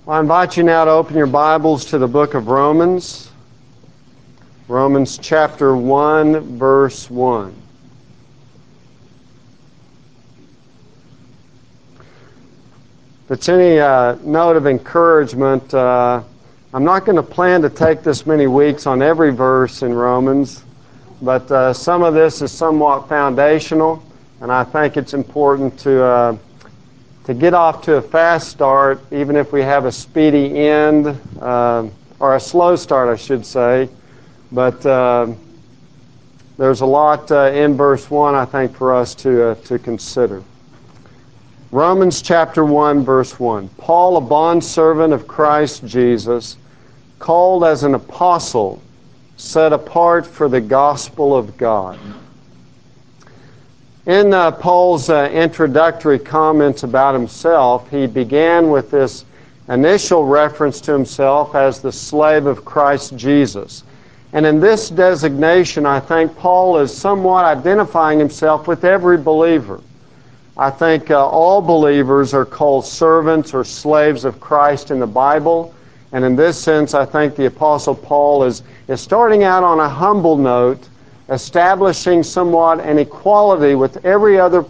I invite you now to open your Bibles to the book of Romans. Romans chapter 1, verse 1. If it's any note of encouragement, I'm not going to plan to take this many weeks on every verse in Romans, but some of this is somewhat foundational, and I think it's important to get off to a fast start, even if we have a speedy end, or a slow start, I should say. But there's a lot in verse 1, I think, for us to consider. Romans chapter 1, verse 1. Paul, a bondservant of Christ Jesus, called as an apostle, set apart for the gospel of God. In Paul's introductory comments about himself, he began with this initial reference to himself as the slave of Christ Jesus. And in this designation, I think Paul is somewhat identifying himself with every believer. I think all believers are called servants or slaves of Christ in the Bible. And in this sense, I think the Apostle Paul is starting out on a humble note, establishing somewhat an equality with every other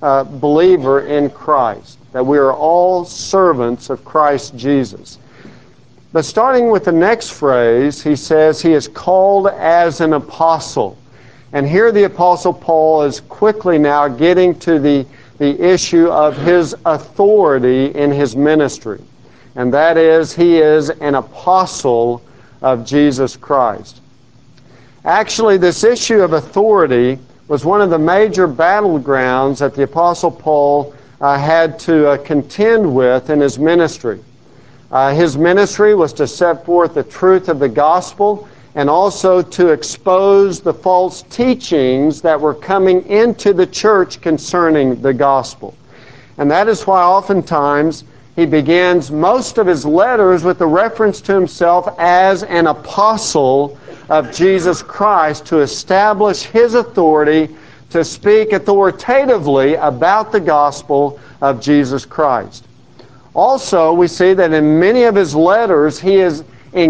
believer in Christ, that we are all servants of Christ Jesus. But starting with the next phrase, he says he is called as an apostle. And here the Apostle Paul is quickly now getting to the issue of his authority in his ministry. And that is, he is an apostle of Jesus Christ. Actually, this issue of authority was one of the major battlegrounds that the Apostle Paul had to contend with in his ministry. His ministry was to set forth the truth of the gospel and also to expose the false teachings that were coming into the church concerning the gospel. And that is why oftentimes he begins most of his letters with a reference to himself as an apostle of Jesus Christ, to establish his authority to speak authoritatively about the gospel of Jesus Christ. Also, we see that in many of his letters he is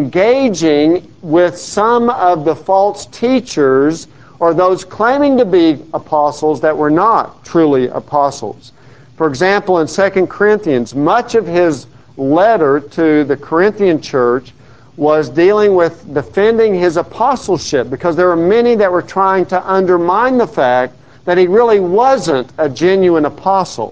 engaging with some of the false teachers or those claiming to be apostles that were not truly apostles. For example, in 2 Corinthians, much of his letter to the Corinthian church was dealing with defending his apostleship, because there were many that were trying to undermine the fact that he really wasn't a genuine apostle.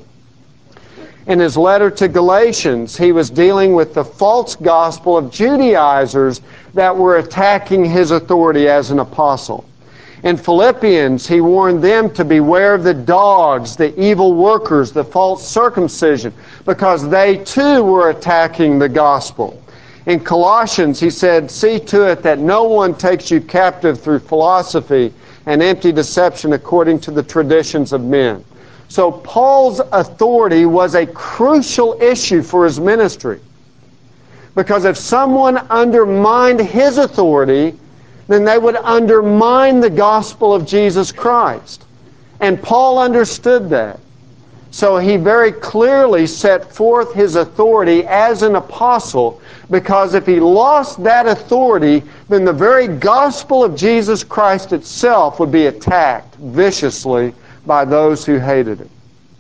In his letter to Galatians, he was dealing with the false gospel of Judaizers that were attacking his authority as an apostle. In Philippians, he warned them to beware of the dogs, the evil workers, the false circumcision, because they too were attacking the gospel. In Colossians, he said, see to it that no one takes you captive through philosophy and empty deception according to the traditions of men. So Paul's authority was a crucial issue for his ministry. Because if someone undermined his authority, then they would undermine the gospel of Jesus Christ. And Paul understood that. So he very clearly set forth his authority as an apostle, because if he lost that authority, then the very gospel of Jesus Christ itself would be attacked viciously by those who hated it.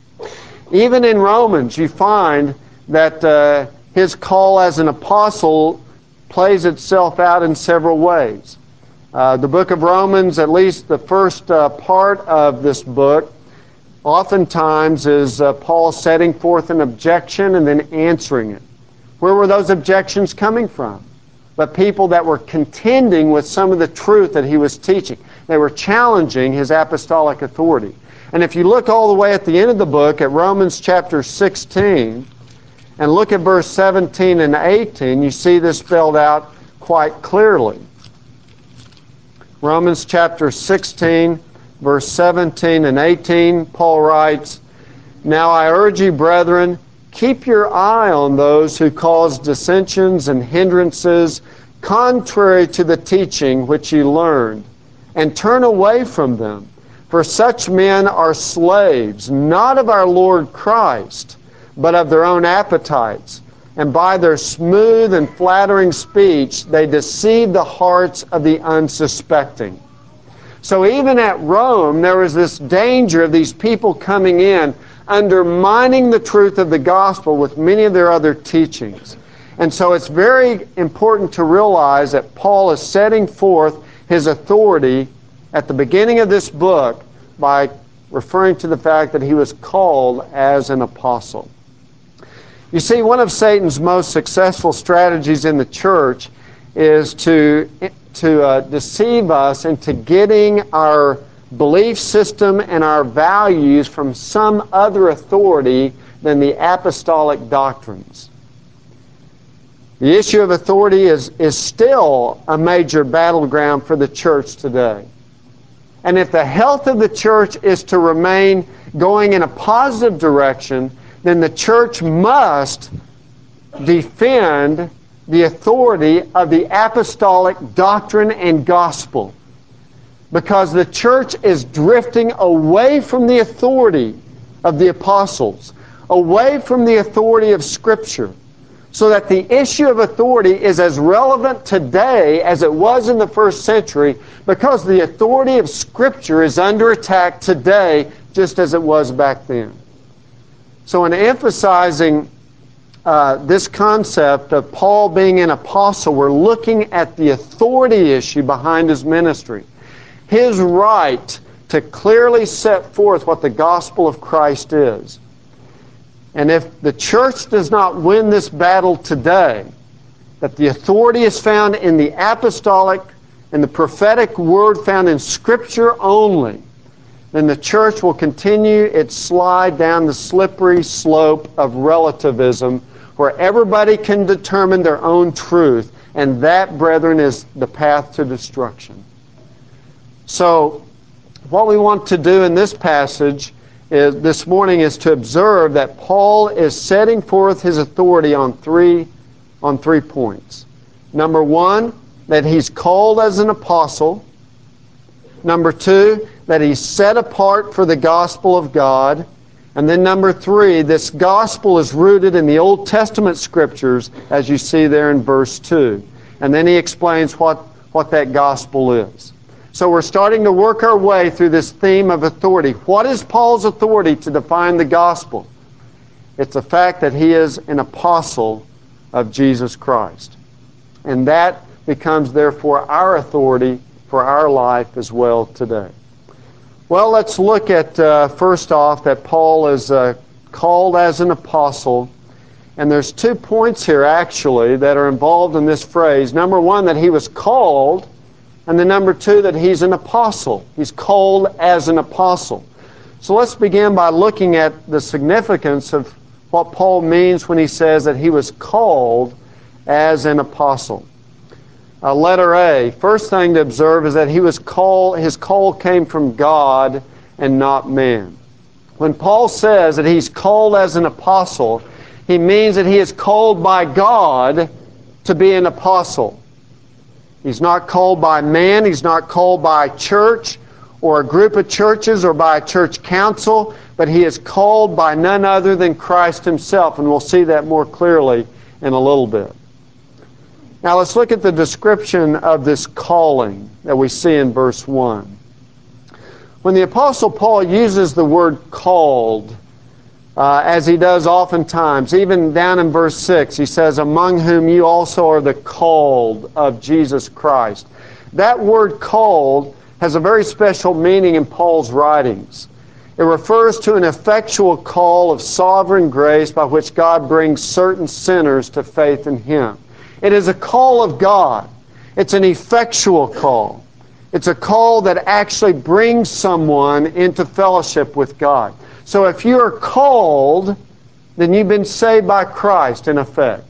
Even in Romans, you find that his call as an apostle plays itself out in several ways. The book of Romans, at least the first part of this book, oftentimes is Paul setting forth an objection and then answering it. Where were those objections coming from? But people that were contending with some of the truth that he was teaching. They were challenging his apostolic authority. And if you look all the way at the end of the book, at Romans chapter 16, and look at verse 17 and 18, you see this spelled out quite clearly. Romans chapter 16, verse 17 and 18, Paul writes, now I urge you, brethren, keep your eye on those who cause dissensions and hindrances contrary to the teaching which you learned, and turn away from them. For such men are slaves, not of our Lord Christ, but of their own appetites. and by their smooth and flattering speech, they deceive the hearts of the unsuspecting. So even at Rome, there was this danger of these people coming in, undermining the truth of the gospel with many of their other teachings. And so it's very important to realize that Paul is setting forth his authority at the beginning of this book by referring to the fact that he was called as an apostle. You see, one of Satan's most successful strategies in the church is to deceive us into getting our belief system and our values from some other authority than the apostolic doctrines. The issue of authority is still a major battleground for the church today. And if the health of the church is to remain going in a positive direction, then the church must defend the authority of the apostolic doctrine and gospel. Because the church is drifting away from the authority of the apostles, away from the authority of Scripture, so that the issue of authority is as relevant today as it was in the first century, because the authority of Scripture is under attack today just as it was back then. So in emphasizing this concept of Paul being an apostle, we're looking at the authority issue behind his ministry. His right to clearly set forth what the gospel of Christ is. And if the church does not win this battle today, that the authority is found in the apostolic and the prophetic word found in Scripture only, then the church will continue its slide down the slippery slope of relativism where everybody can determine their own truth, and that, brethren, is the path to destruction. So, what we want to do in this passage this morning is to observe that Paul is setting forth his authority on three points. Number one, that he's called as an apostle. Number two, that he's set apart for the gospel of God. And then number three, this gospel is rooted in the Old Testament Scriptures, as you see there in verse 2. And then he explains what that gospel is. So we're starting to work our way through this theme of authority. What is Paul's authority to define the gospel? It's the fact that he is an apostle of Jesus Christ. And that becomes, therefore, our authority for our life as well today. Well, let's look at, first off, that Paul is called as an apostle. And there's 2 points here, actually, that are involved in this phrase. Number one, that he was called, and then number two, that he's an apostle. He's called as an apostle. So let's begin by looking at the significance of what Paul means when he says that he was called as an apostle. Letter A, first thing to observe is that his call came from God and not man. When Paul says that he's called as an apostle, he means that he is called by God to be an apostle. He's not called by man, he's not called by church or a group of churches or by a church council, but he is called by none other than Christ himself, and we'll see that more clearly in a little bit. Now let's look at the description of this calling that we see in verse 1. When the Apostle Paul uses the word called, as he does oftentimes, even down in verse 6, he says, among whom you also are the called of Jesus Christ. That word called has a very special meaning in Paul's writings. It refers to an effectual call of sovereign grace by which God brings certain sinners to faith in Him. It is a call of God. It's an effectual call. It's a call that actually brings someone into fellowship with God. So if you are called, then you've been saved by Christ, in effect.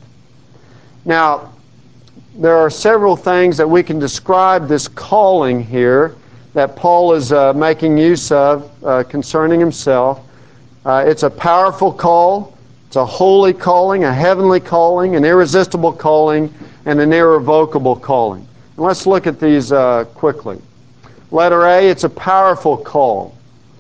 Now, there are several things that we can describe this calling here that Paul is making use of concerning himself. It's a powerful call. It's a holy calling, a heavenly calling, an irresistible calling, and an irrevocable calling. And let's look at these quickly. Letter A, it's a powerful call.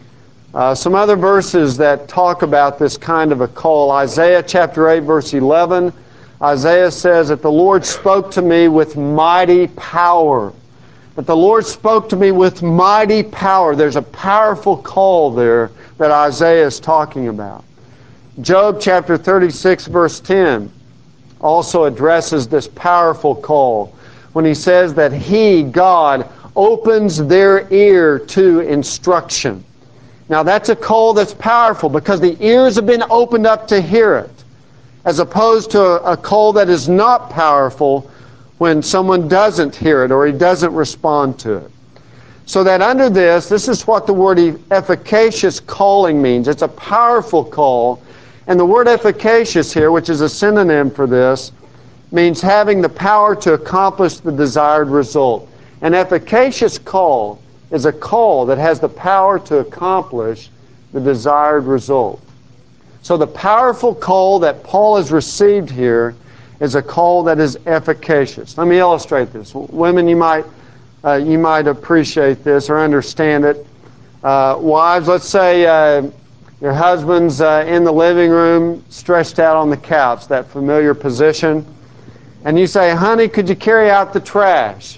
Some other verses that talk about this kind of a call. Isaiah chapter 8, verse 11 Isaiah says that the Lord spoke to me with mighty power. That the Lord spoke to me with mighty power. There's a powerful call there that Isaiah is talking about. Job chapter 36 verse 10 also addresses this powerful call when he says that He, God, opens their ear to instruction. Now that's a call that's powerful because the ears have been opened up to hear it, as opposed to a call that is not powerful when someone doesn't hear it or he doesn't respond to it. So that under this is what the word efficacious calling means. It's a powerful call. And the word efficacious here, which is a synonym for this, means having the power to accomplish the desired result. An efficacious call is a call that has the power to accomplish the desired result. So the powerful call that Paul has received here is a call that is efficacious. Let me illustrate this. Women, you might appreciate this or understand it. Wives, let's say your husband's in the living room, stretched out on the couch, that familiar position, and you say, "Honey, could you carry out the trash?"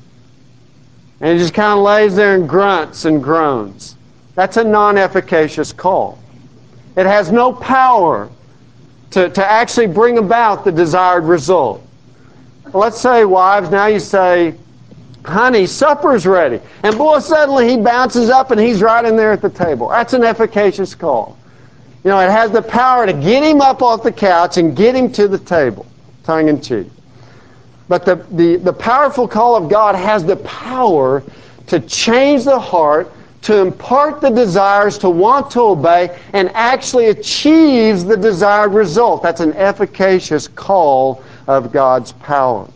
And he just kind of lays there and grunts and groans. That's a non-efficacious call. It has no power to actually bring about the desired result. Well, let's say, wives, now you say, "Honey, supper's ready." And boy, suddenly he bounces up and he's right in there at the table. That's an efficacious call. You know, it has the power to get him up off the couch and get him to the table, tongue in cheek. But the powerful call of God has the power to change the heart, to impart the desires to want to obey, and actually achieves the desired result. That's an efficacious call of God's power.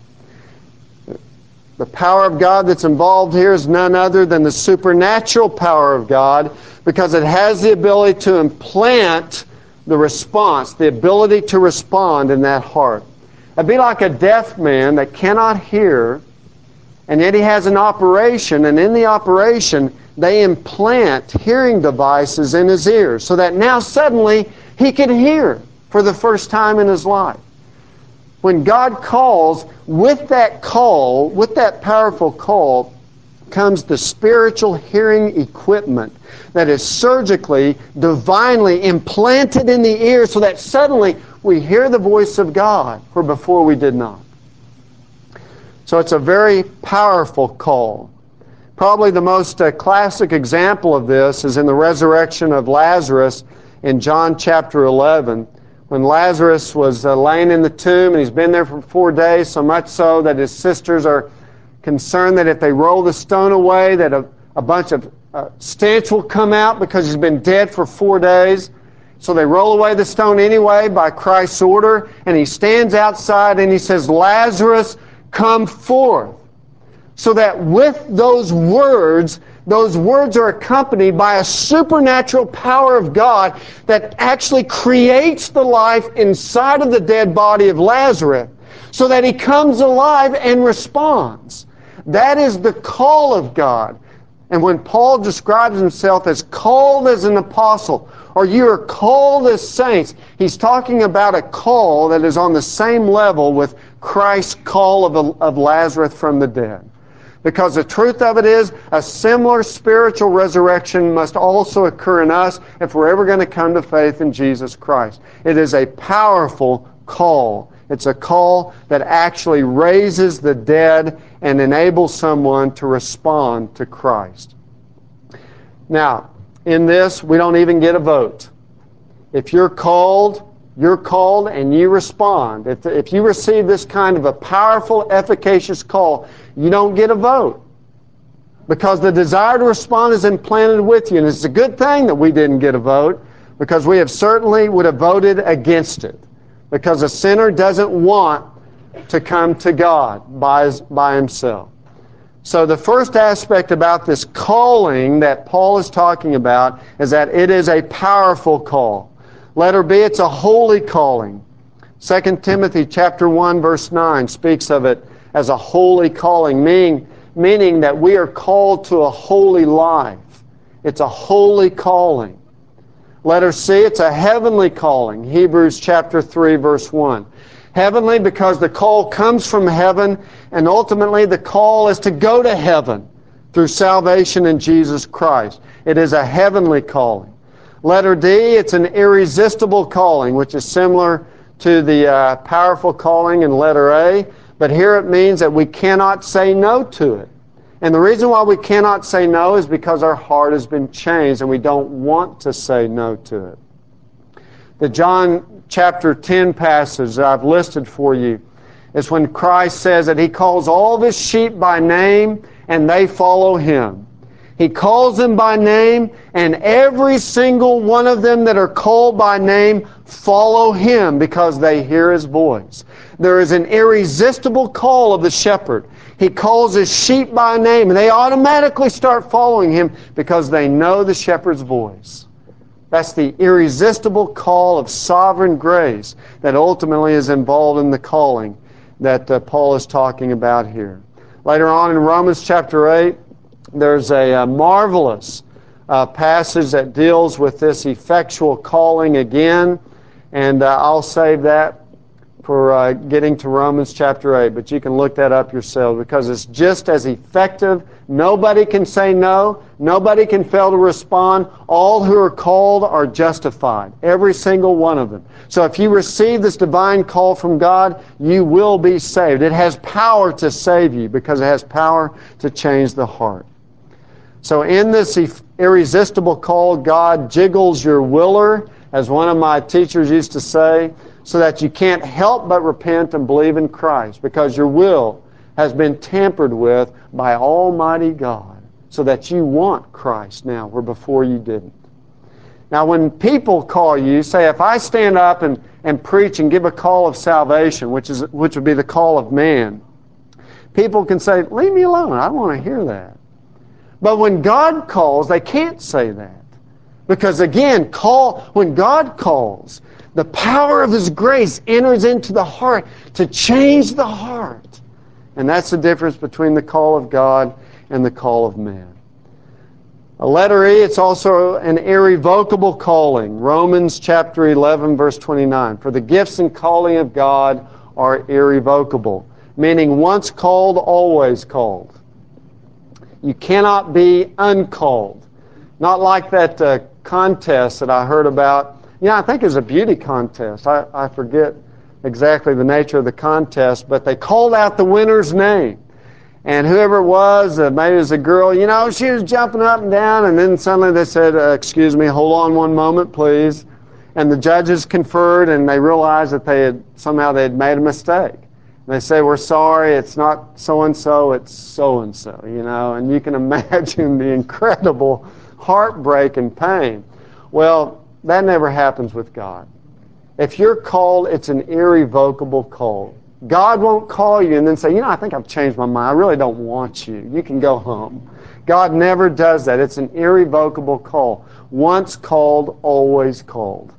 The power of God that's involved here is none other than the supernatural power of God, because it has the ability to implant the response, the ability to respond in that heart. It'd be like a deaf man that cannot hear, and yet he has an operation, and in the operation they implant hearing devices in his ears so that now suddenly he can hear for the first time in his life. When God calls, with that powerful call, comes the spiritual hearing equipment that is surgically, divinely implanted in the ear so that suddenly we hear the voice of God where before we did not. So it's a very powerful call. Probably the most classic example of this is in the resurrection of Lazarus in John chapter 11. When Lazarus was laying in the tomb, and he's been there for 4 days, so much so that his sisters are concerned that if they roll the stone away, that a bunch of stench will come out because he's been dead for 4 days. So they roll away the stone anyway by Christ's order, and he stands outside and he says, "Lazarus, come forth." So that with those words are accompanied by a supernatural power of God that actually creates the life inside of the dead body of Lazarus so that he comes alive and responds. That is the call of God. And when Paul describes himself as called as an apostle, or you are called as saints, he's talking about a call that is on the same level with Christ's call of Lazarus from the dead. Because the truth of it is, a similar spiritual resurrection must also occur in us if we're ever going to come to faith in Jesus Christ. It is a powerful call. It's a call that actually raises the dead and enables someone to respond to Christ. Now, in this, we don't even get a vote. If you're called and you respond. If you receive this kind of a powerful, efficacious call, you don't get a vote. Because the desire to respond is implanted with you. And it's a good thing that we didn't get a vote, because we have certainly would have voted against it. Because a sinner doesn't want to come to God by himself. So the first aspect about this calling that Paul is talking about is that it is a powerful call. Letter B, it's a holy calling. 2 Timothy chapter 1, verse 9 speaks of it as a holy calling, meaning that we are called to a holy life. It's a holy calling. Letter C, it's a heavenly calling. Hebrews chapter 3, verse 1. Heavenly because the call comes from heaven, and ultimately the call is to go to heaven through salvation in Jesus Christ. It is a heavenly calling. Letter D, it's an irresistible calling, which is similar to the powerful calling in letter A, but here it means that we cannot say no to it. And the reason why we cannot say no is because our heart has been changed and we don't want to say no to it. The John chapter 10 passage that I've listed for you is when Christ says that He calls all of His sheep by name and they follow Him. He calls them by name, and every single one of them that are called by name follow Him because they hear His voice. There is an irresistible call of the shepherd. He calls His sheep by name, and they automatically start following Him because they know the shepherd's voice. That's the irresistible call of sovereign grace that ultimately is involved in the calling that Paul is talking about here. Later on in Romans chapter 8, there's a marvelous passage that deals with this effectual calling again, and I'll save that for getting to Romans chapter 8, but you can look that up yourself because it's just as effective. Nobody can say no. Nobody can fail to respond. All who are called are justified, every single one of them. So if you receive this divine call from God, you will be saved. It has power to save you because it has power to change the heart. So in this irresistible call, God jiggles your willer, as one of my teachers used to say, so that you can't help but repent and believe in Christ because your will has been tampered with by Almighty God so that you want Christ now where before you didn't. Now when people call you, say if I stand up and preach and give a call of salvation, which would be the call of man, people can say, leave me alone, I don't want to hear that. But when God calls, they can't say that. Because again, when God calls, the power of His grace enters into the heart to change the heart. And that's the difference between the call of God and the call of man. Letter E, it's also an irrevocable calling. Romans chapter 11, verse 29. For the gifts and calling of God are irrevocable, meaning once called, always called. You cannot be uncalled. Not like that contest that I heard about. I think it was a beauty contest. I forget exactly the nature of the contest, but they called out the winner's name. And whoever it was, maybe it was a girl, she was jumping up and down, and then suddenly they said, excuse me, hold on one moment, please. And the judges conferred, and they realized that they had made a mistake. And they say, we're sorry, it's not so-and-so, it's so-and-so, and you can imagine the incredible heartbreak and pain. Well, that never happens with God. If you're called, it's an irrevocable call. God won't call you and then say, I think I've changed my mind. I really don't want you. You can go home. God never does that. It's an irrevocable call. Once called, always called.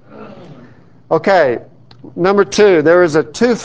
Okay, number 2, there is a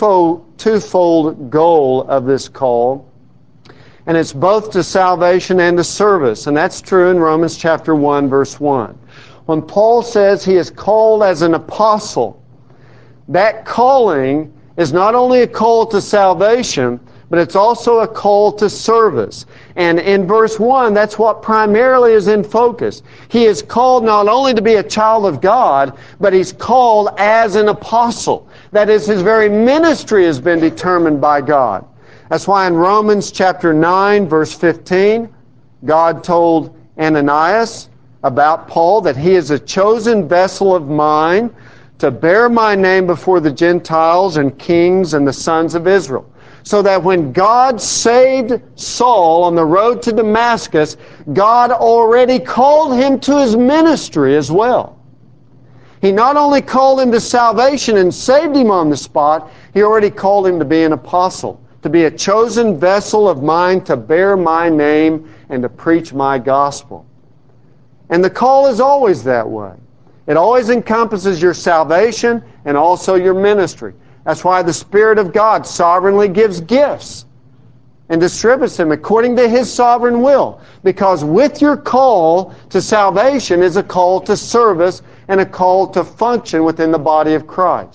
twofold goal of this call, and it's both to salvation and to service, and that's true in Romans chapter 1, verse 1. When Paul says he is called as an apostle, that calling is not only a call to salvation, but it's also a call to service. And in verse 1, that's what primarily is in focus. He is called not only to be a child of God, but he's called as an apostle. That is, his very ministry has been determined by God. That's why in Romans chapter 9, verse 15, God told Ananias about Paul that he is a chosen vessel of mine to bear my name before the Gentiles and kings and the sons of Israel. So that when God saved Saul on the road to Damascus, God already called him to his ministry as well. He not only called him to salvation and saved him on the spot, he already called him to be an apostle, to be a chosen vessel of mine to bear my name and to preach my gospel. And the call is always that way. It always encompasses your salvation and also your ministry. That's why the Spirit of God sovereignly gives gifts and distributes them according to His sovereign will. Because with your call to salvation is a call to service and a call to function within the body of Christ.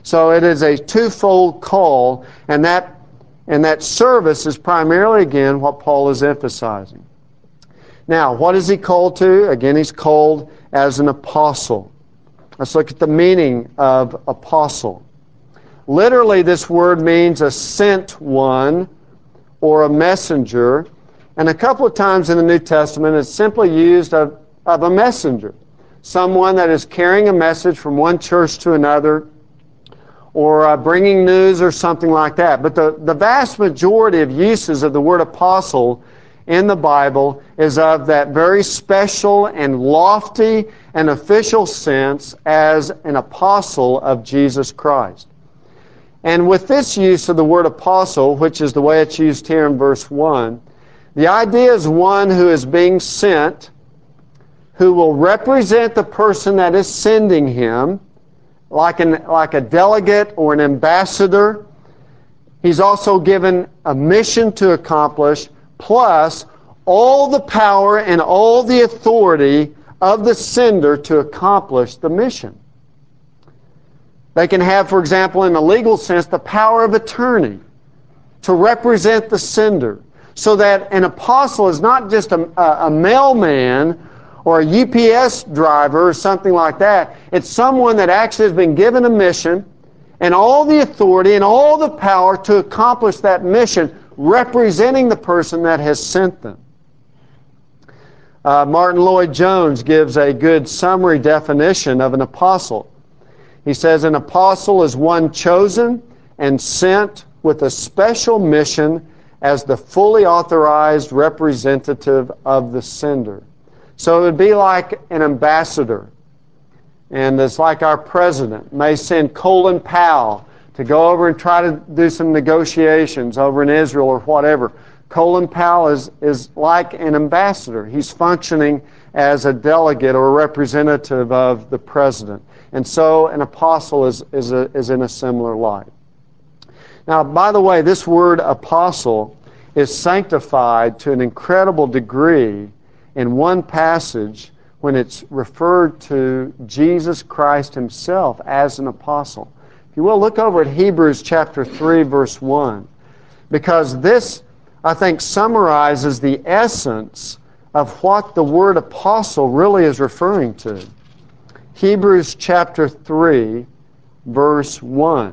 So it is a twofold call, and that service is primarily, again, what Paul is emphasizing. Now, what is he called to? Again, he's called as an apostle. Let's look at the meaning of apostle. Literally, this word means a sent one or a messenger. And a couple of times in the New Testament, it's simply used of a messenger. Someone that is carrying a message from one church to another, or bringing news or something like that. But the vast majority of uses of the word apostle in the Bible is of that very special and lofty and official sense as an apostle of Jesus Christ. And with this use of the word apostle, which is the way it's used here in verse 1, the idea is one who is being sent, who will represent the person that is sending him, like a delegate or an ambassador. He's also given a mission to accomplish, plus all the power and all the authority of the sender to accomplish the mission. They can have, for example, in a legal sense, the power of attorney to represent the sender, so that an apostle is not just a mailman or a UPS driver or something like that. It's someone that actually has been given a mission and all the authority and all the power to accomplish that mission, representing the person that has sent them. Martin Lloyd-Jones gives a good summary definition of an apostle. He says, an apostle is one chosen and sent with a special mission as the fully authorized representative of the sender. So it would be like an ambassador. And it's like our president may send Colin Powell to go over and try to do some negotiations over in Israel or whatever. Colin Powell is like an ambassador. He's functioning as a delegate or a representative of the president. And so an apostle is in a similar light. Now, by the way, this word apostle is sanctified to an incredible degree in one passage when it's referred to Jesus Christ himself as an apostle. If you will, look over at Hebrews chapter 3, verse 1, because this, I think, summarizes the essence of what the word apostle really is referring to. Hebrews chapter 3, verse 1.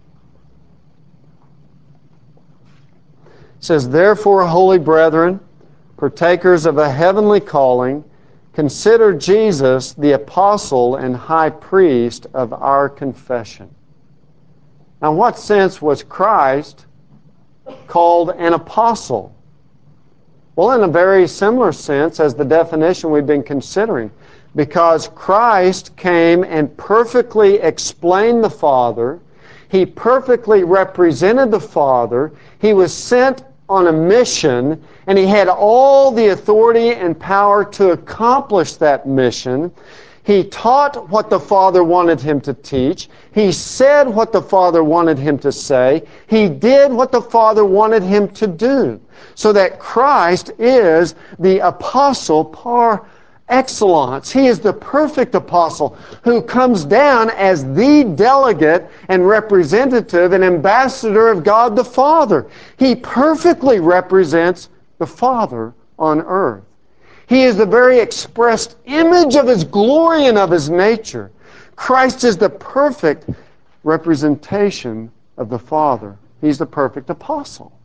It says, therefore, holy brethren, partakers of a heavenly calling, consider Jesus the apostle and high priest of our confession. Now, in what sense was Christ called an apostle? Well, in a very similar sense as the definition we've been considering, because Christ came and perfectly explained the Father. He perfectly represented the Father. He was sent on a mission, and he had all the authority and power to accomplish that mission. He taught what the Father wanted him to teach. He said what the Father wanted him to say. He did what the Father wanted him to do. So that Christ is the apostle par excellence. He is the perfect apostle who comes down as the delegate and representative and ambassador of God the Father. He perfectly represents the Father on earth. He is the very expressed image of His glory and of His nature. Christ is the perfect representation of the Father. He's the perfect apostle.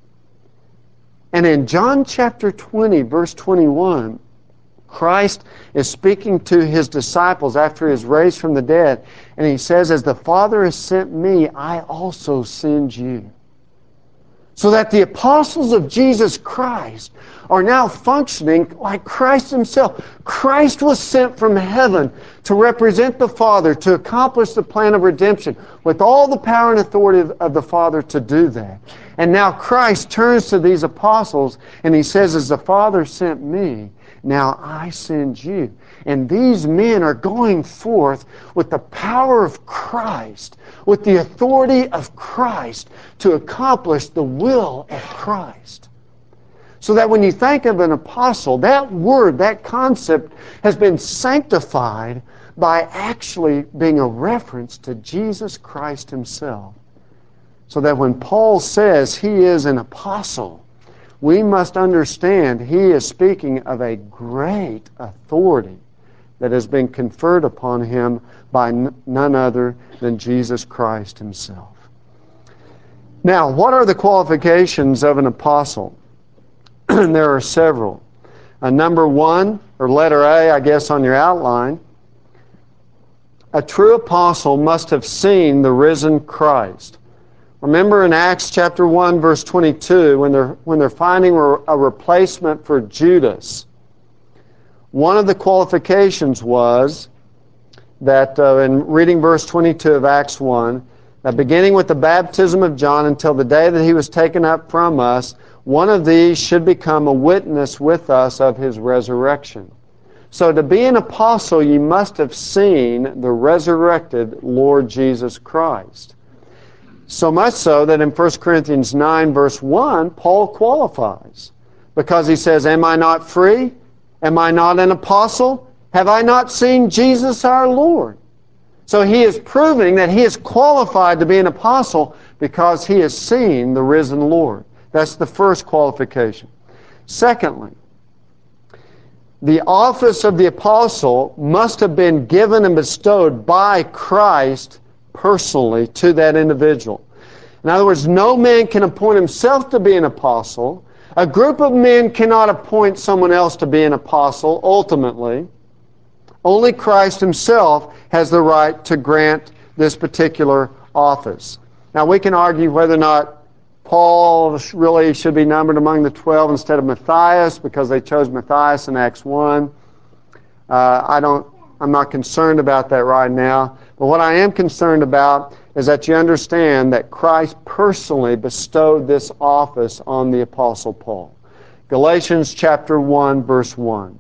And in John chapter 20, verse 21, Christ is speaking to His disciples after He is raised from the dead. And He says, as the Father has sent me, I also send you. So that the apostles of Jesus Christ are now functioning like Christ Himself. Christ was sent from heaven to represent the Father, to accomplish the plan of redemption, with all the power and authority of the Father to do that. And now Christ turns to these apostles and He says, as the Father sent me, now I send you. And these men are going forth with the power of Christ, with the authority of Christ to accomplish the will of Christ. So that when you think of an apostle, that word, that concept has been sanctified by actually being a reference to Jesus Christ himself. So that when Paul says he is an apostle, we must understand he is speaking of a great authority that has been conferred upon him by none other than Jesus Christ himself. Now, what are the qualifications of an apostle? There are several. Number one, or letter A, I guess, on your outline, a true apostle must have seen the risen Christ. Remember in Acts chapter 1, verse 22, when they're finding a replacement for Judas, one of the qualifications was that, in reading verse 22 of Acts 1, that beginning with the baptism of John until the day that he was taken up from us, one of these should become a witness with us of his resurrection. So to be an apostle, you must have seen the resurrected Lord Jesus Christ. So much so that in 1 Corinthians 9, verse 1, Paul qualifies. Because he says, am I not free? Am I not an apostle? Have I not seen Jesus our Lord? So he is proving that he is qualified to be an apostle because he has seen the risen Lord. That's the first qualification. Secondly, the office of the apostle must have been given and bestowed by Christ personally to that individual. In other words, no man can appoint himself to be an apostle. A group of men cannot appoint someone else to be an apostle ultimately. Only Christ himself has the right to grant this particular office. Now we can argue whether or not Paul really should be numbered among the 12 instead of Matthias because they chose Matthias in Acts 1. I'm not concerned about that right now. But what I am concerned about is that you understand that Christ personally bestowed this office on the Apostle Paul. Galatians chapter 1, verse 1.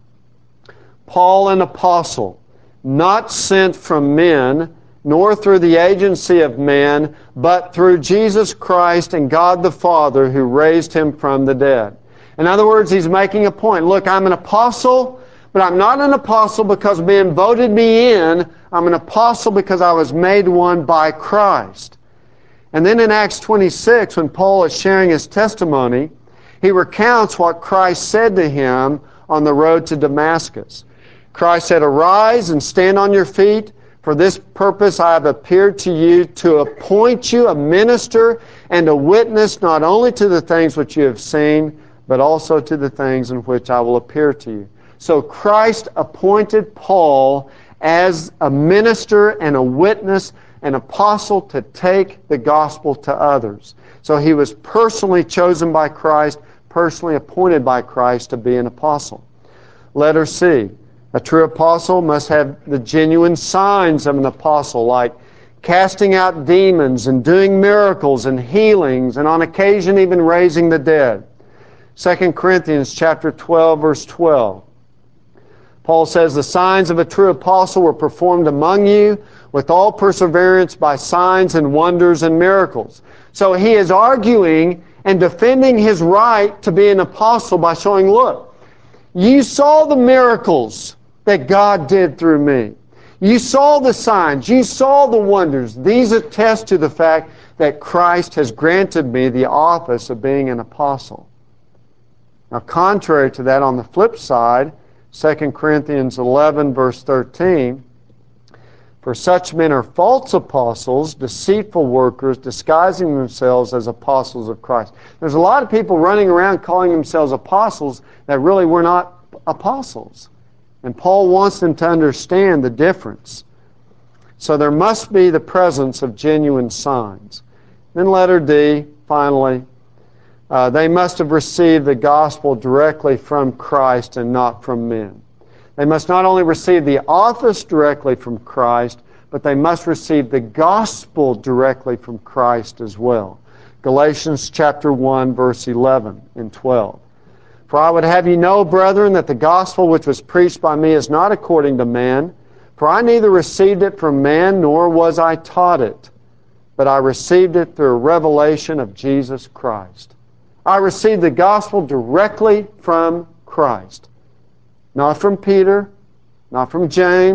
Paul, an apostle, not sent from men, nor through the agency of men, but through Jesus Christ and God the Father who raised him from the dead. In other words, he's making a point. Look, I'm an apostle, but I'm not an apostle because men voted me in. I'm an apostle because I was made one by Christ. And then in Acts 26, when Paul is sharing his testimony, he recounts what Christ said to him on the road to Damascus. Christ said, arise and stand on your feet. For this purpose I have appeared to you to appoint you a minister and a witness not only to the things which you have seen, but also to the things in which I will appear to you. So Christ appointed Paul as a minister and a witness, an apostle to take the gospel to others. So he was personally chosen by Christ, personally appointed by Christ to be an apostle. Letter C. A true apostle must have the genuine signs of an apostle, like casting out demons and doing miracles and healings, and on occasion even raising the dead. 2 Corinthians chapter 12, verse 12. Paul says, the signs of a true apostle were performed among you with all perseverance by signs and wonders and miracles. So he is arguing and defending his right to be an apostle by showing, look, you saw the miracles that God did through me. You saw the signs. You saw the wonders. These attest to the fact that Christ has granted me the office of being an apostle. Now, contrary to that, on the flip side, 2 Corinthians 11, verse 13, for such men are false apostles, deceitful workers, disguising themselves as apostles of Christ. There's a lot of people running around calling themselves apostles that really were not apostles. And Paul wants them to understand the difference. So there must be the presence of genuine signs. Then letter D, finally, they must have received the gospel directly from Christ and not from men. They must not only receive the office directly from Christ, but they must receive the gospel directly from Christ as well. Galatians chapter 1, verse 11 and 12. For I would have you know, brethren, that the gospel which was preached by me is not according to man. For I neither received it from man, nor was I taught it, but I received it through a revelation of Jesus Christ. I received the gospel directly from Christ. Not from Peter, not from James,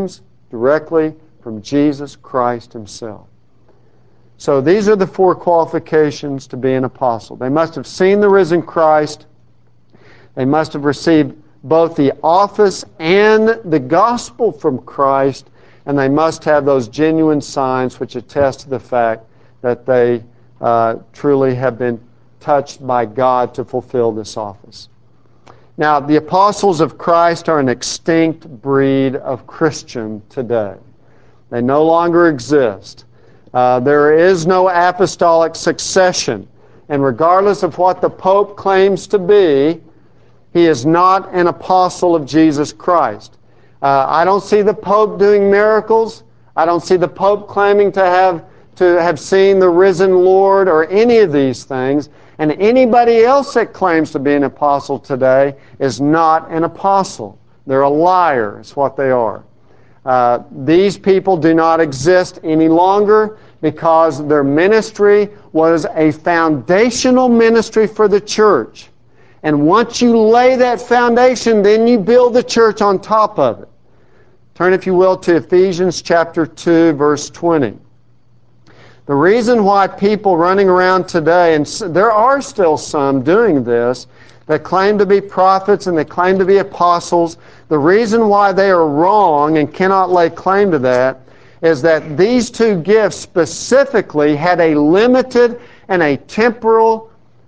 directly from Jesus Christ Himself. So these are the 4 qualifications to be an apostle. They must have seen the risen Christ. They must have received both the office and the gospel from Christ, and they must have those genuine signs which attest to the fact that they truly have been touched by God to fulfill this office. Now, the apostles of Christ are an extinct breed of Christian today. They no longer exist. There is no apostolic succession. And regardless of what the Pope claims to be, he is not an apostle of Jesus Christ. I don't see the Pope doing miracles. I don't see the Pope claiming to have seen the risen Lord or any of these things. And anybody else that claims to be an apostle today is not an apostle. They're a liar, is what they are. These people do not exist any longer because their ministry was a foundational ministry for the church. And once you lay that foundation, then you build the church on top of it. Turn, if you will, to Ephesians chapter 2, verse 20. The reason why people running around today, and there are still some doing this, that claim to be prophets and they claim to be apostles, the reason why they are wrong and cannot lay claim to that is that these 2 gifts specifically had a limited and a temporal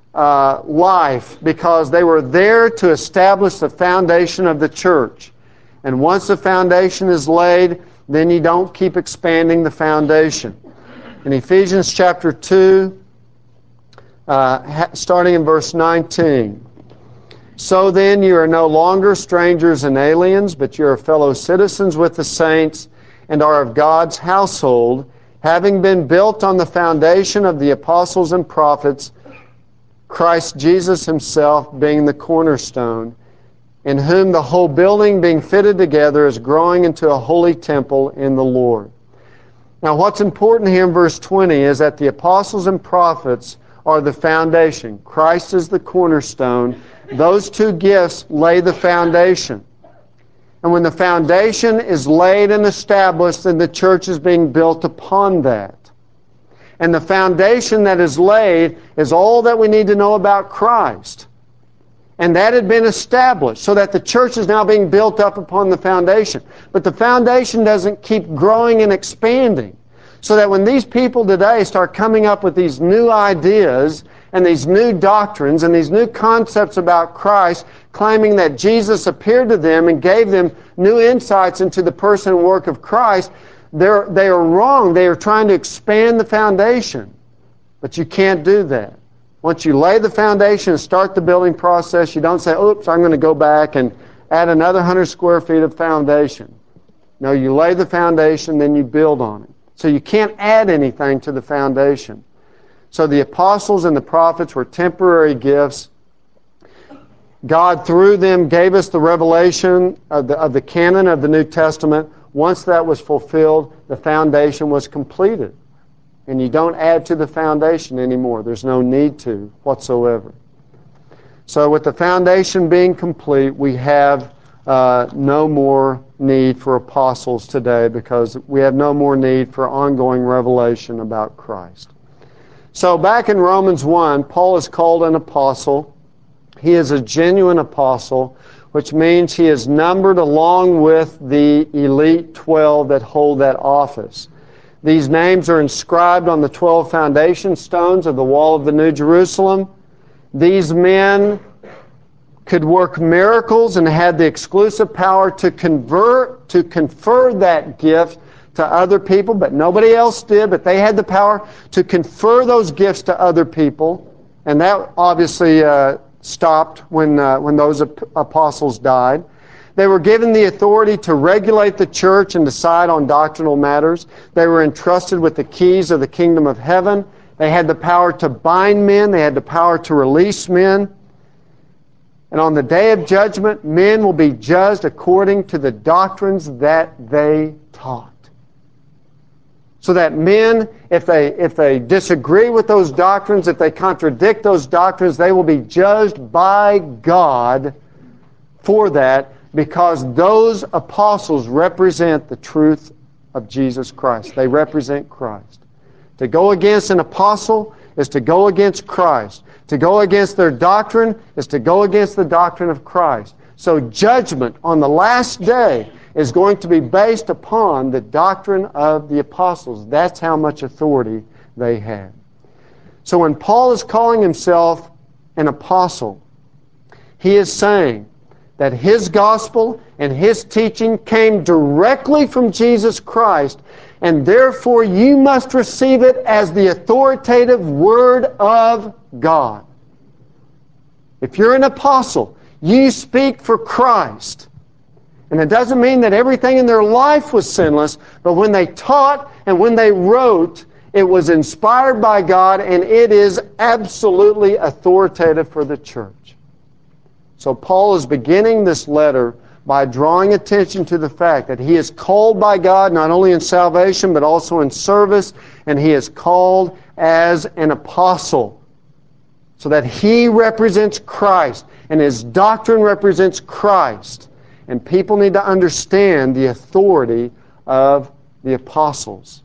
life because they were there to establish the foundation of the church. And once the foundation is laid, then you don't keep expanding the foundation. In Ephesians chapter 2, starting in verse 19, "So then you are no longer strangers and aliens, but you are fellow citizens with the saints and are of God's household, having been built on the foundation of the apostles and prophets, Christ Jesus Himself being the cornerstone, in whom the whole building being fitted together is growing into a holy temple in the Lord." Now what's important here in verse 20 is that the apostles and prophets are the foundation. Christ is the cornerstone. Those 2 gifts lay the foundation. And when the foundation is laid and established, then the church is being built upon that. And the foundation that is laid is all that we need to know about Christ. And that had been established so that the church is now being built up upon the foundation. But the foundation doesn't keep growing and expanding. So that when these people today start coming up with these new ideas and these new doctrines and these new concepts about Christ, claiming that Jesus appeared to them and gave them new insights into the person and work of Christ, they are wrong. They are trying to expand the foundation. But you can't do that. Once you lay the foundation and start the building process, you don't say, oops, I'm going to go back and add another 100 square feet of foundation. No, you lay the foundation, then you build on it. So you can't add anything to the foundation. So the apostles and the prophets were temporary gifts. God, through them, gave us the revelation of the canon of the New Testament. Once that was fulfilled, the foundation was completed. And you don't add to the foundation anymore. There's no need to whatsoever. So with the foundation being complete, we have no more need for apostles today because we have no more need for ongoing revelation about Christ. So back in Romans 1, Paul is called an apostle. He is a genuine apostle, which means he is numbered along with the elite 12 that hold that office. These names are inscribed on the 12 foundation stones of the wall of the New Jerusalem. These men could work miracles and had the exclusive power to confer that gift to other people, but nobody else did, but they had the power to confer those gifts to other people, and that obviously stopped when those apostles died. They were given the authority to regulate the church and decide on doctrinal matters. They were entrusted with the keys of the kingdom of heaven. They had the power to bind men. They had the power to release men. And on the day of judgment, men will be judged according to the doctrines that they taught. So that men, if they disagree with those doctrines, if they contradict those doctrines, they will be judged by God for that, because those apostles represent the truth of Jesus Christ. They represent Christ. To go against an apostle is to go against Christ. To go against their doctrine is to go against the doctrine of Christ. So judgment on the last day is going to be based upon the doctrine of the apostles. That's how much authority they had. So when Paul is calling himself an apostle, he is saying that his gospel and his teaching came directly from Jesus Christ, and therefore you must receive it as the authoritative Word of God. If you're an apostle, you speak for Christ. And it doesn't mean that everything in their life was sinless, but when they taught and when they wrote, it was inspired by God, and it is absolutely authoritative for the church. So Paul is beginning this letter by drawing attention to the fact that he is called by God not only in salvation but also in service, and he is called as an apostle so that he represents Christ and his doctrine represents Christ. And people need to understand the authority of the apostles.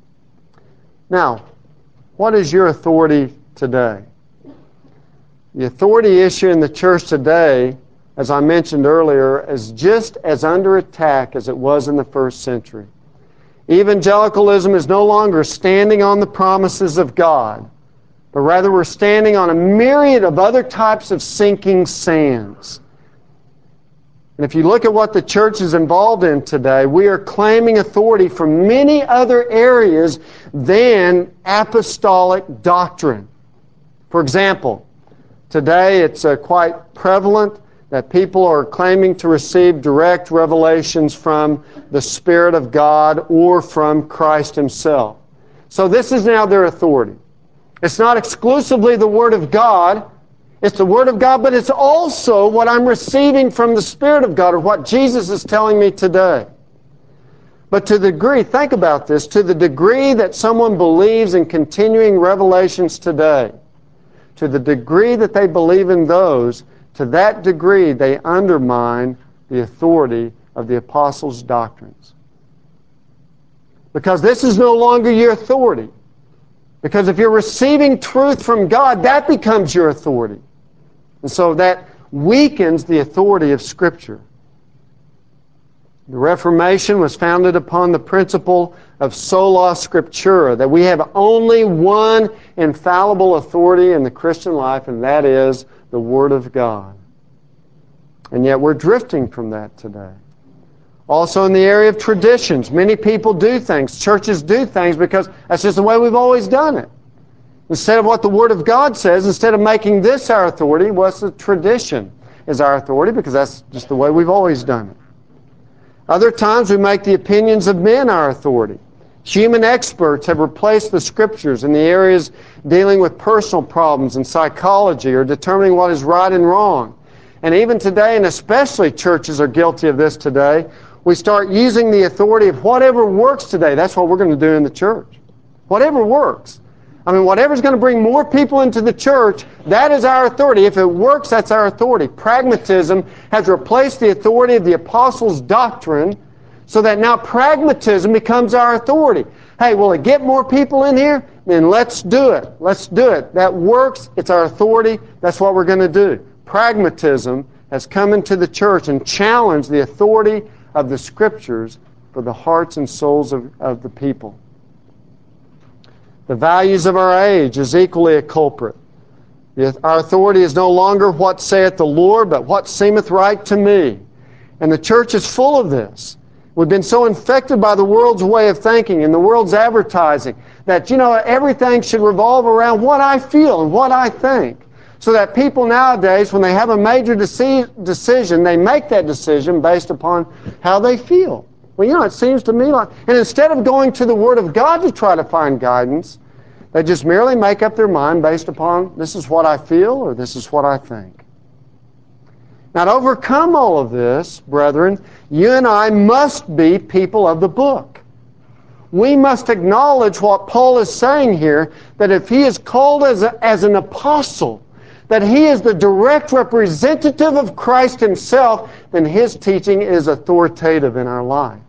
Now, what is your authority today? The authority issue in the church today, as I mentioned earlier, is just as under attack as it was in the first century. Evangelicalism is no longer standing on the promises of God, but rather we're standing on a myriad of other types of sinking sands. And if you look at what the church is involved in today, we are claiming authority from many other areas than apostolic doctrine. For example, today it's quite prevalent that people are claiming to receive direct revelations from the Spirit of God or from Christ Himself. So this is now their authority. It's not exclusively the Word of God. It's the Word of God, but it's also what I'm receiving from the Spirit of God, or what Jesus is telling me today. But to the degree, think about this, to the degree that someone believes in continuing revelations today, to the degree that they believe in those, to that degree they undermine the authority of the apostles' doctrines. Because this is no longer your authority. Because if you're receiving truth from God, that becomes your authority. And so that weakens the authority of Scripture. The Reformation was founded upon the principle of sola scriptura, that we have only one infallible authority in the Christian life, and that is the Word of God. And yet we're drifting from that today. Also in the area of traditions, many people do things, churches do things because that's just the way we've always done it. Instead of what the Word of God says, instead of making this our authority, what's the tradition is our authority because that's just the way we've always done it. Other times we make the opinions of men our authority. Human experts have replaced the Scriptures in the areas dealing with personal problems and psychology or determining what is right and wrong. And even today, and especially churches are guilty of this today, we start using the authority of whatever works today. That's what we're going to do in the church. Whatever works. I mean, whatever's going to bring more people into the church, that is our authority. If it works, that's our authority. Pragmatism has replaced the authority of the apostles' doctrine so that now pragmatism becomes our authority. Hey, will it get more people in here? Then let's do it. Let's do it. That works. It's our authority. That's what we're going to do. Pragmatism has come into the church and challenged the authority of the Scriptures for the hearts and souls of the people. The values of our age is equally a culprit. Our authority is no longer what saith the Lord, but what seemeth right to me. And the church is full of this. We've been so infected by the world's way of thinking and the world's advertising that, everything should revolve around what I feel and what I think. So that people nowadays, when they have a major decision, they make that decision based upon how they feel. Well, it seems to me like... And instead of going to the Word of God to try to find guidance, they just merely make up their mind based upon, this is what I feel or this is what I think. Now, to overcome all of this, brethren, you and I must be people of the book. We must acknowledge what Paul is saying here, that if he is called as an apostle, that he is the direct representative of Christ himself, then his teaching is authoritative in our life.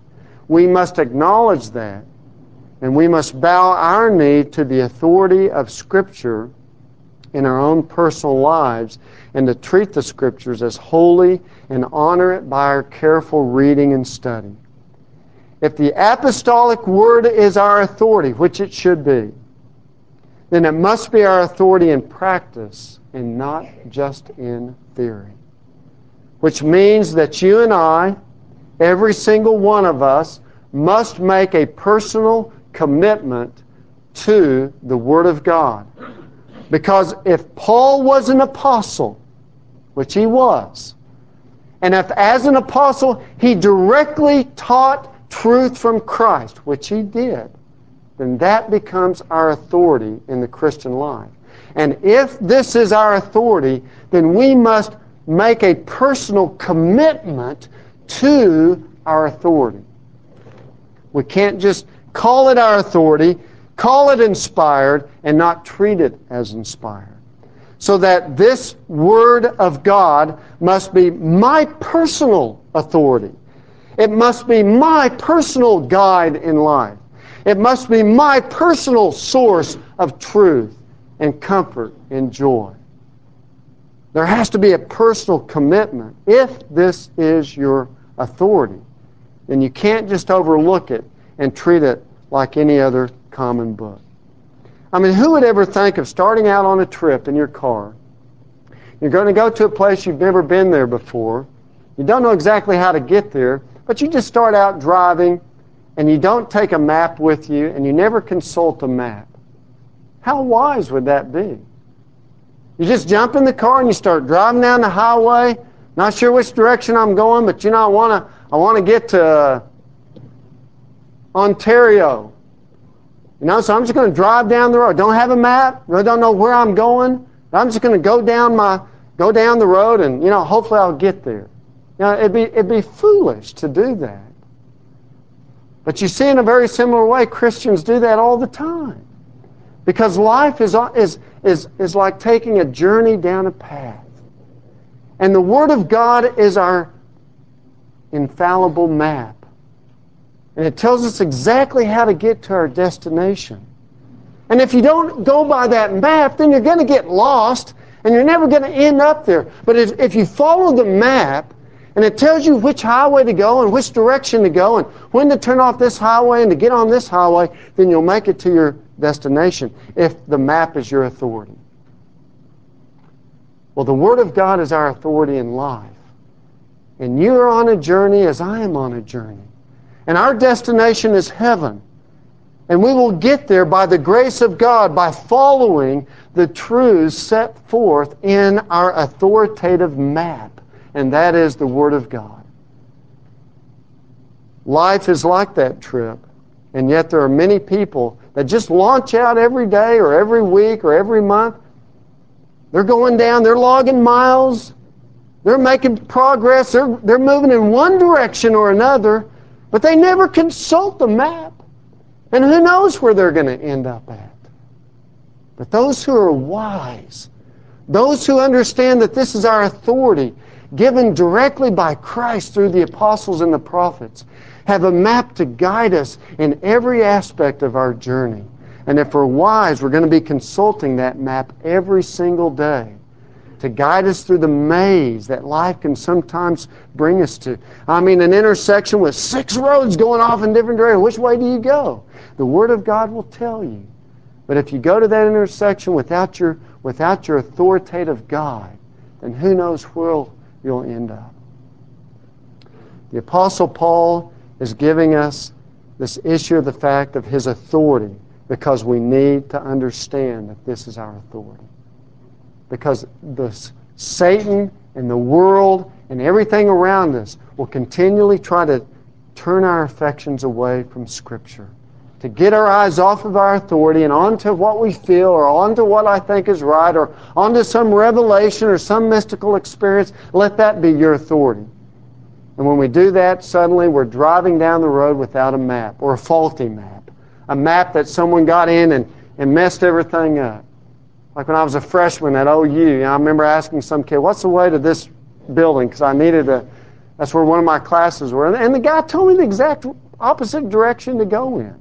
we must acknowledge that, and we must bow our knee to the authority of Scripture in our own personal lives, and to treat the Scriptures as holy and honor it by our careful reading and study. If the apostolic word is our authority, which it should be, then it must be our authority in practice and not just in theory. Which means that you and I, every single one of us, must make a personal commitment to the Word of God. Because if Paul was an apostle, which he was, and if as an apostle he directly taught truth from Christ, which he did, then that becomes our authority in the Christian life. And if this is our authority, then we must make a personal commitment to our authority. We can't just call it our authority, call it inspired, and not treat it as inspired. So that this Word of God must be my personal authority. It must be my personal guide in life. It must be my personal source of truth and comfort and joy. There has to be a personal commitment. If this is your authority, then you can't just overlook it and treat it like any other common book. I mean, who would ever think of starting out on a trip in your car? You're going to go to a place you've never been there before. You don't know exactly how to get there, but you just start out driving, and you don't take a map with you, and you never consult a map. How wise would that be? You just jump in the car and you start driving down the highway, not sure which direction I'm going, but I want to get to Ontario. So I'm just going to drive down the road. Don't have a map. I don't know where I'm going. I'm just going to go down the road, and hopefully I'll get there. It'd be foolish to do that. But you see, in a very similar way, Christians do that all the time. Because life is like taking a journey down a path. And the Word of God is our infallible map. And it tells us exactly how to get to our destination. And if you don't go by that map, then you're going to get lost, and you're never going to end up there. But if you follow the map, and it tells you which highway to go and which direction to go and when to turn off this highway and to get on this highway, then you'll make it to your destination if the map is your authority. Well, the Word of God is our authority in life. And you are on a journey as I am on a journey. And our destination is heaven. And we will get there by the grace of God, by following the truths set forth in our authoritative map. And that is the Word of God. Life is like that trip. And yet there are many people that just launch out every day or every week or every month. They're going down, they're logging miles, they're making progress, they're moving in one direction or another, but they never consult the map. And who knows where they're going to end up at. But those who are wise, those who understand that this is our authority, given directly by Christ through the apostles and the prophets, have a map to guide us in every aspect of our journey. And if we're wise, we're going to be consulting that map every single day to guide us through the maze that life can sometimes bring us to. I mean, an intersection with 6 roads going off in different directions. Which way do you go? The Word of God will tell you. But if you go to that intersection without your authoritative guide, then who knows where you'll end up. The Apostle Paul is giving us this issue of the fact of his authority because we need to understand that this is our authority. Because Satan and the world and everything around us will continually try to turn our affections away from Scripture, to get our eyes off of our authority and onto what we feel or onto what I think is right or onto some revelation or some mystical experience. Let that be your authority. And when we do that, suddenly we're driving down the road without a map or a faulty map, a map that someone got in and messed everything up. Like when I was a freshman at OU, I remember asking some kid, what's the way to this building? Because I needed that's where one of my classes were. And the guy told me the exact opposite direction to go in.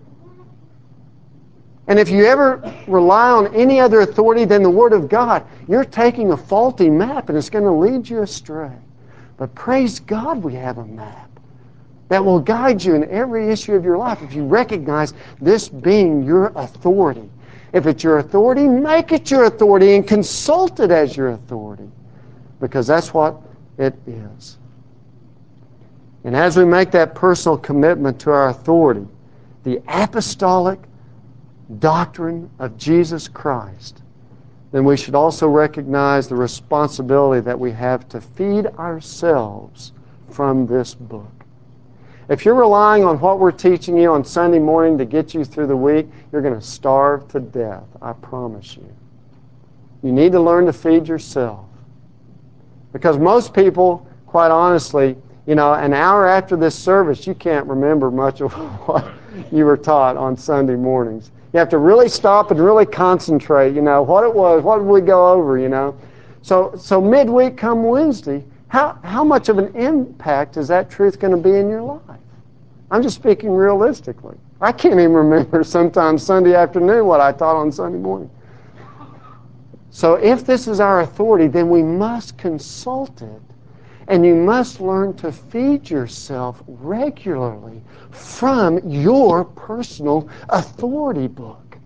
And if you ever rely on any other authority than the Word of God, you're taking a faulty map and it's going to lead you astray. But praise God we have a map that will guide you in every issue of your life if you recognize this being your authority. If it's your authority, make it your authority and consult it as your authority, because that's what it is. And as we make that personal commitment to our authority, the apostolic doctrine of Jesus Christ, then we should also recognize the responsibility that we have to feed ourselves from this book. If you're relying on what we're teaching you on Sunday morning to get you through the week, you're going to starve to death, I promise you. You need to learn to feed yourself. Because most people, quite honestly, an hour after this service, you can't remember much of what you were taught on Sunday mornings. You have to really stop and really concentrate, what it was, what did we go over, So midweek come Wednesday, how much of an impact is that truth going to be in your life? I'm just speaking realistically. I can't even remember sometimes Sunday afternoon what I taught on Sunday morning. So if this is our authority, then we must consult it. And you must learn to feed yourself regularly from your personal authority book.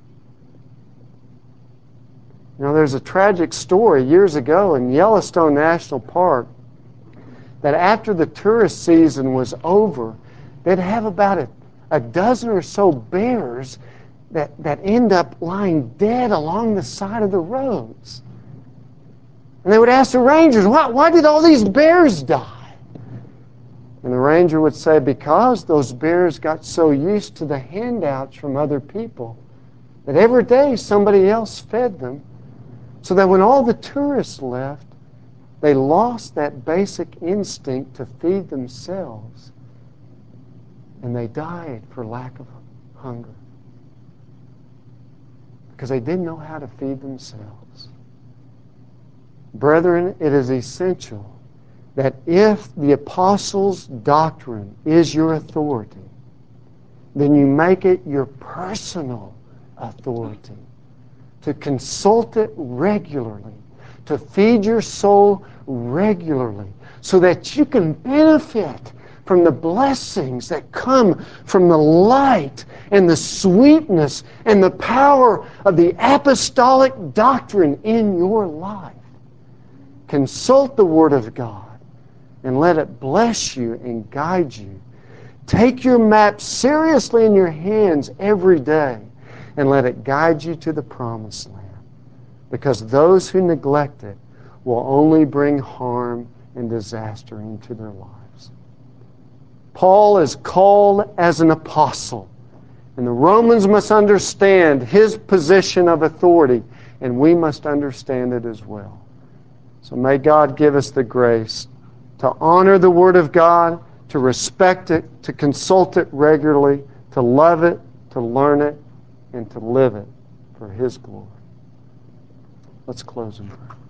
There's a tragic story years ago in Yellowstone National Park that after the tourist season was over, they'd have about a dozen or so bears that end up lying dead along the side of the roads. And they would ask the rangers, why did all these bears die? And the ranger would say, because those bears got so used to the handouts from other people that every day somebody else fed them, so that when all the tourists left, they lost that basic instinct to feed themselves, and they died for lack of hunger because they didn't know how to feed themselves. Brethren, it is essential that if the apostles' doctrine is your authority, then you make it your personal authority, to consult it regularly, to feed your soul regularly, so that you can benefit from the blessings that come from the light and the sweetness and the power of the apostolic doctrine in your life. Consult the Word of God and let it bless you and guide you. Take your map seriously in your hands every day and let it guide you to the promised land. Because those who neglect it will only bring harm and disaster into their lives. Paul is called as an apostle, and the Romans must understand his position of authority, and we must understand it as well. So may God give us the grace to honor the Word of God, to respect it, to consult it regularly, to love it, to learn it, and to live it for His glory. Let's close in prayer.